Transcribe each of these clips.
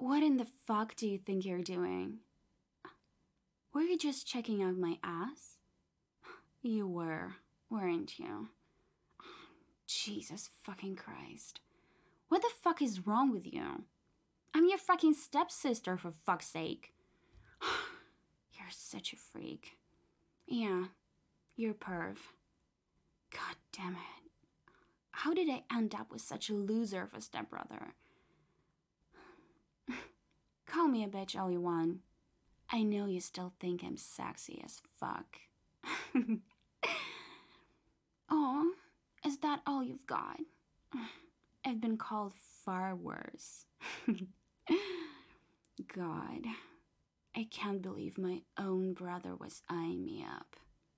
What in the fuck do you think you're doing? Were you just checking out my ass? You were, weren't you? Jesus fucking Christ. What the fuck is wrong with you? I'm your fucking stepsister, for fuck's sake. You're such a freak. Yeah, you're perv. God damn it. How did I end up with such a loser of a stepbrother? Call me a bitch all you want. I know you still think I'm sexy as fuck. Oh, is that all you've got? I've been called far worse. God, I can't believe my own brother was eyeing me up.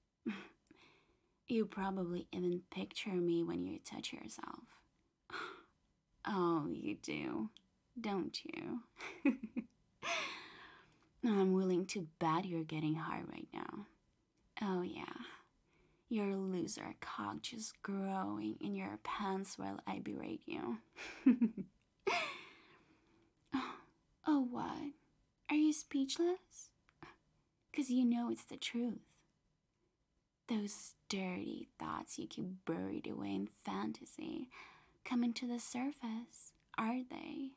You probably even picture me when you touch yourself. Oh, you do, don't you? I'm willing to bet you're getting high right now. Oh yeah, your loser cock just growing in your pants while I berate you. Oh what? Are you speechless? 'Cause you know it's the truth. Those dirty thoughts you keep buried away in fantasy coming to the surface, are they?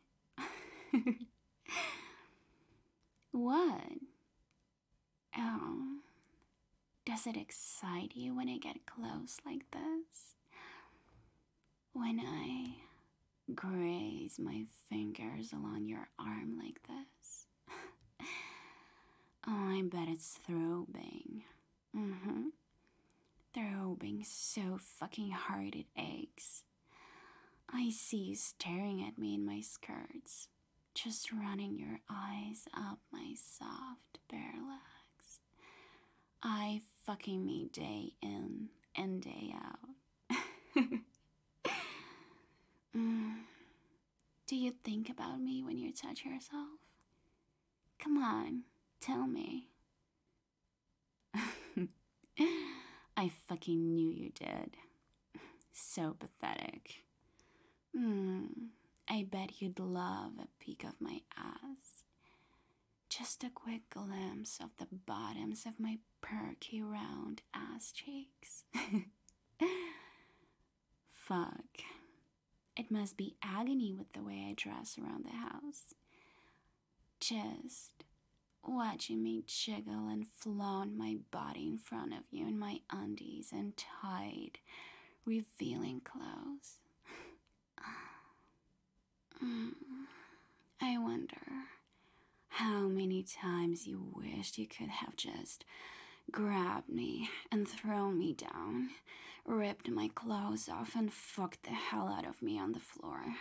What? Oh, does it excite you when I get close like this? When I graze my fingers along your arm like this? Oh, I bet it's throbbing. Throbbing so fucking hard it aches. I see you staring at me in my skirts, just running your eyes up my soft, bare legs. I fucking me day in and day out. Do you think about me when you touch yourself? Come on, tell me. I fucking knew you did. So pathetic. I bet you'd love a peek of my ass. Just a quick glimpse of the bottoms of my perky round ass cheeks. Fuck. It must be agony with the way I dress around the house. Just watching me jiggle and flaunt my body in front of you in my undies and tight, revealing clothes. I wonder how many times you wished you could have just grabbed me and thrown me down, ripped my clothes off, and fucked the hell out of me on the floor.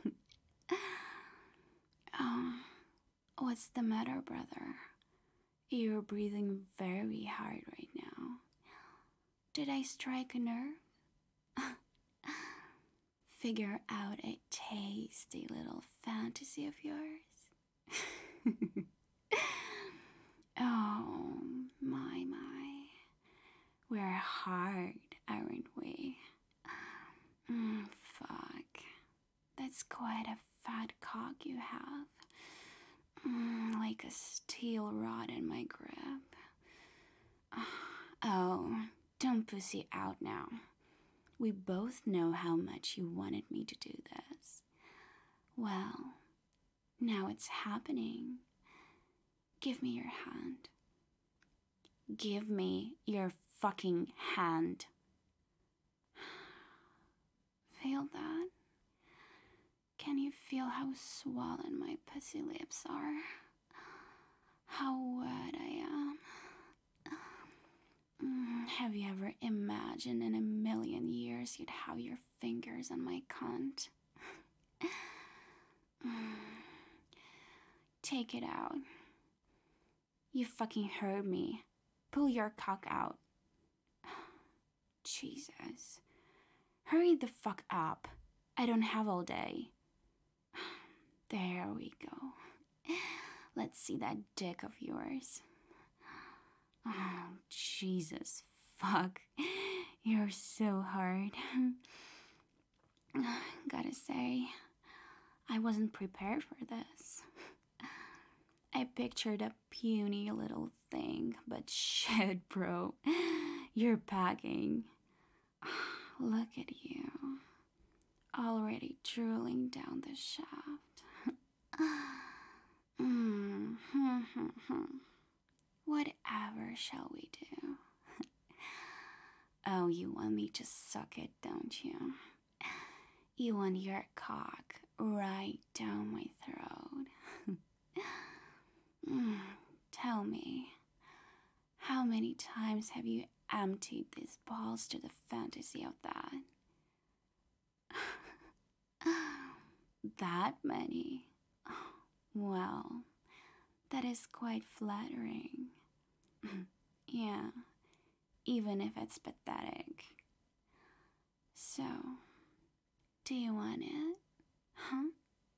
Oh, what's the matter, brother? You're breathing very hard right now. Did I strike a nerve? Figure out a tasty little fantasy of yours? Oh, my. We're hard, aren't we? Fuck. That's quite a fat cock you have. Like a steel rod in my grip. Oh, don't pussy out now. We both know how much you wanted me to do this. Well, now it's happening. Give me your hand. Give me your fucking hand. Feel that? Can you feel how swollen my pussy lips are? How wet I am? Have you ever imagined in a million years you'd have your fingers on my cunt? Take it out. You fucking heard me. Pull your cock out. Jesus. Hurry the fuck up. I don't have all day. There we go. Let's see that dick of yours. Oh, Jesus fuck. You're so hard. Gotta say, I wasn't prepared for this. I pictured a puny little thing, but shit, bro. You're packing. Look at you. Already drooling down the shaft. Whatever shall we do? Oh, you want me to suck it, don't you? You want your cock right down my throat. Tell me, how many times have you emptied these balls to the fantasy of that? That many? Well, that is quite flattering. Yeah, even if it's pathetic. So, do you want it? Huh?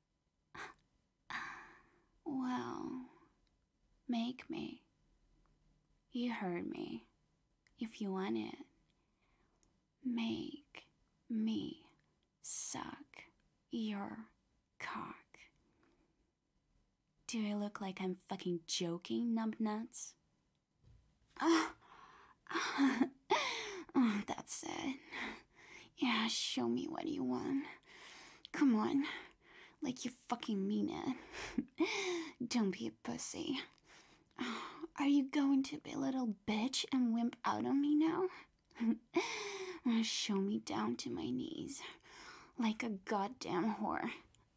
Well, make me. You heard me. If you want it, make me suck your cock. Do I look like I'm fucking joking, numbnuts? Oh, that's it. Yeah, show me what you want. Come on, like you fucking mean it. Don't be a pussy. Are you going to be a little bitch and wimp out on me now? Show me down to my knees, like a goddamn whore.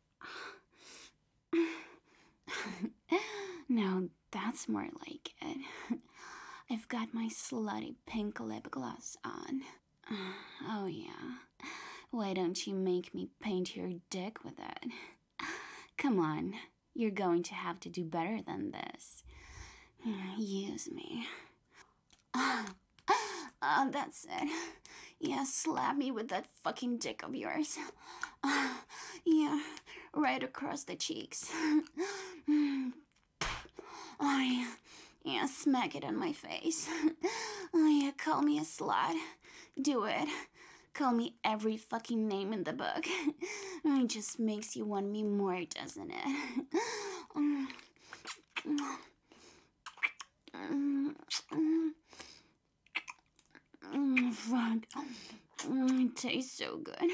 Now that's more like it. I've got my slutty pink lip gloss on. Oh yeah. Why don't you make me paint your dick with it? Come on, you're going to have to do better than this. Use me. That's it. Yeah, slap me with that fucking dick of yours. Yeah, right across the cheeks. Oh, yeah, smack it on my face. Oh, yeah, call me a slut. Do it. Call me every fucking name in the book. It just makes you want me more, doesn't it? Fuck. It tastes so good.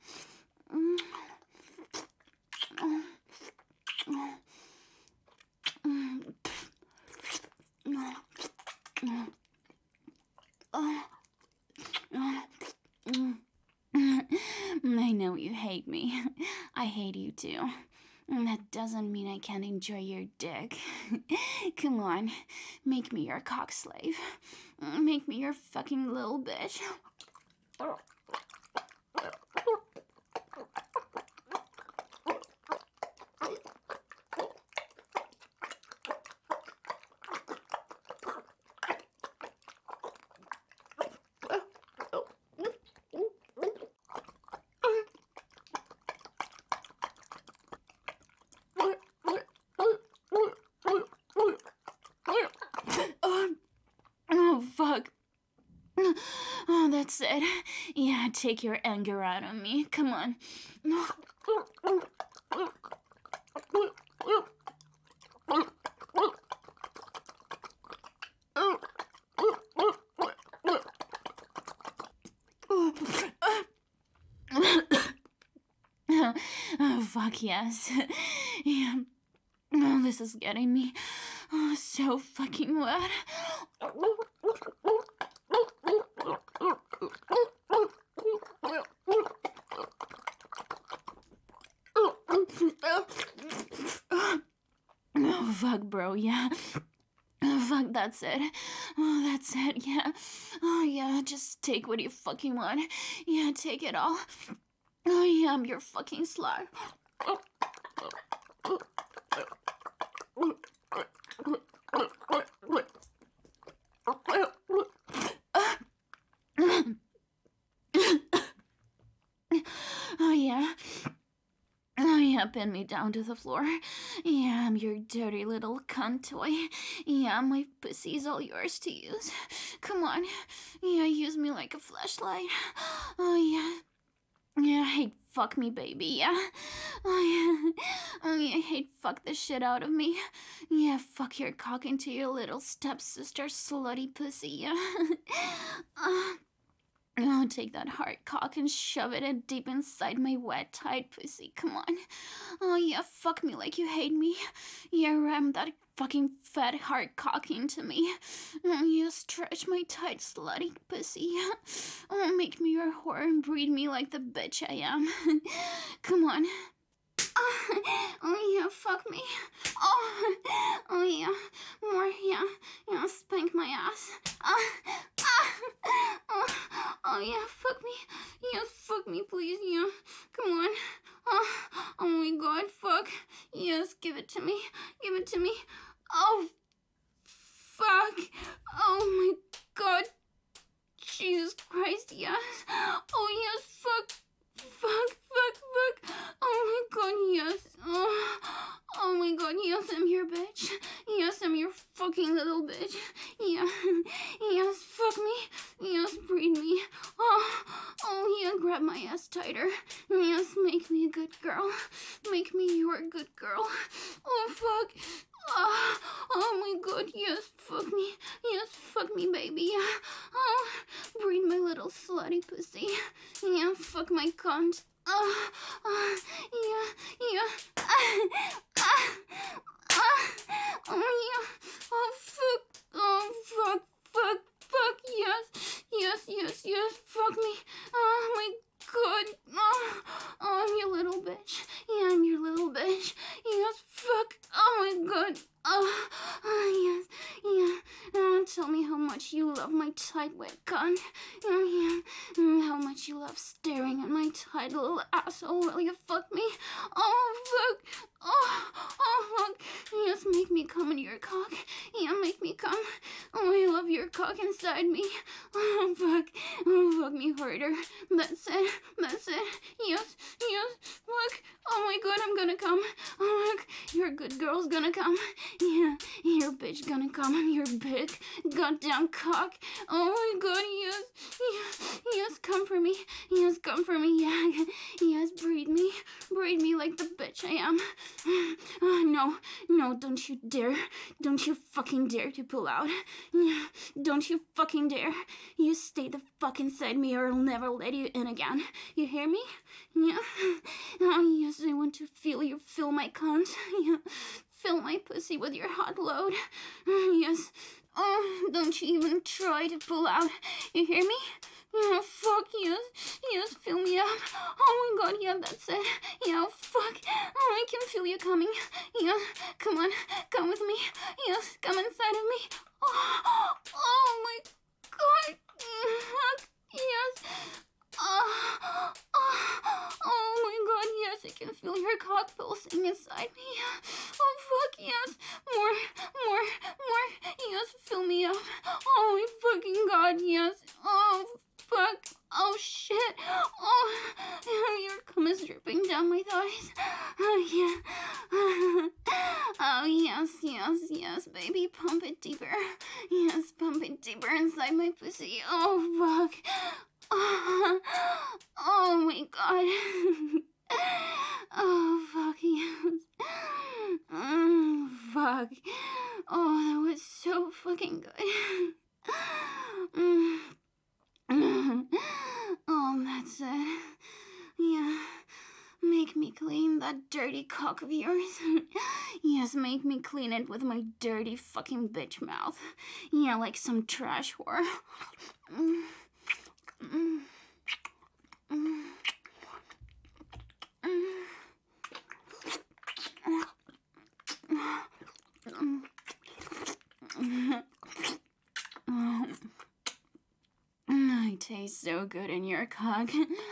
I know you hate me. I hate you too. That doesn't mean I can't enjoy your dick. Come on, make me your cock slave. Make me your fucking little bitch. Oh, fuck. Oh, that's it. Yeah, take your anger out on me. Come on. Oh, fuck yes. Yeah. Oh, this is getting me so fucking wet. Oh, fuck, bro, yeah. Oh, fuck, that's it. Oh, that's it, yeah. Oh, yeah, just take what you fucking want. Yeah, take it all. Oh, yeah, I'm your fucking slut. Oh, yeah. Oh, yeah, pin me down to the floor. Yeah, I'm your dirty little cunt toy. Yeah, my pussy's all yours to use. Come on. Yeah, use me like a flashlight. Oh, yeah. Yeah, hate fuck me, baby. Yeah. Oh yeah. Oh yeah, hate fuck the shit out of me. Yeah, fuck your cock into your little stepsister slutty pussy. Yeah. uh, Oh, take that hard cock and shove it in deep inside my wet, tight pussy. Come on. Oh, yeah, fuck me like you hate me. Yeah, ram that fucking fat hard cock into me. Oh, yeah, stretch my tight, slutty pussy. Oh, make me your whore and breed me like the bitch I am. Come on. Oh yeah, fuck me. Oh yeah, more yeah, spank my ass. Oh, oh yeah, fuck me. Yes, fuck me, please. Yeah, come on. Oh my god, fuck. Yes, give it to me. Give it to me. Oh, fuck. Oh my god. Jesus Christ, yes. Oh yes, fuck. Fuck. Oh my god, yes. Oh my god, yes, I'm your bitch. Yes, I'm your fucking little bitch. Yeah. Yes, fuck me. Yes, breed me. Oh yeah, grab my ass tighter. Yes, make me a good girl. Make me your good girl. Oh fuck. Oh my god, yes, fuck me. Yes, fuck me, baby. Oh, breed my little slutty pussy. Yeah, fuck my cunt. Yeah. Oh, yeah. Oh, fuck. Yes. Fuck me. Oh, my god. I'm your little bitch. Yeah, I'm your little bitch. Yes, fuck. Oh, my god. Yes. Yeah. Tell me how much you love my tight wet cunt. Yeah. How much you love staring at my tight little asshole while you fuck me. Oh, fuck. Fuck. Yes, make me come in your cock. Yeah, make me come. Oh, I love your cock inside me. Oh, fuck. Oh, fuck me harder. That's it. Yes. Fuck. Oh my god, I'm gonna come. Oh, fuck. Your good girl's gonna come. Yeah, your bitch gonna come on your big goddamn cock. Oh my god, yes, come for me. Yes, come for me. Yeah, yes, breed me like the bitch I am. No, don't you fucking dare to pull out. Don't you fucking dare. You stay the fuck inside me or I'll never let you in again. You hear me? Yeah. Oh yes, I want to feel you fill my cunt. Yeah. Fill my pussy with your hot load. Yes. Oh, don't you even try to pull out. You hear me? Yeah, fuck, yes, fill me up. Oh my god, yeah, that's it. Yeah, fuck. Oh, I can feel you coming. Yeah, come on, come with me. Yes, come inside of me. Oh my god. Fuck, yes. Oh my god, yes, I can feel your cock pulsing inside me. Oh fuck, yes. More. Yes, fill me up. Oh my fucking god, yes. Oh fuck. Oh shit. Oh, your cum is dripping down my thighs. Oh yeah. Oh yes, baby, pump it deeper. Yes, pump it deeper inside my pussy. Oh fuck. Oh my god. Oh fuck yes. Fuck. Oh, that was so fucking good. Oh, that's it. Yeah. Make me clean that dirty cock of yours. Yes, make me clean it with my dirty fucking bitch mouth. Yeah, like some trash whore. It tastes so good in your cock.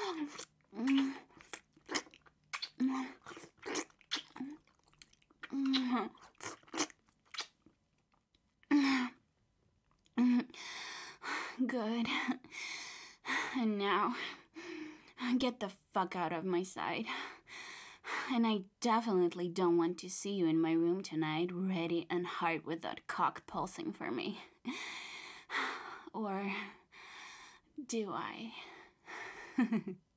Good. And now, get the fuck out of my sight. And I definitely don't want to see you in my room tonight, ready and hard with that cock pulsing for me. Or do I?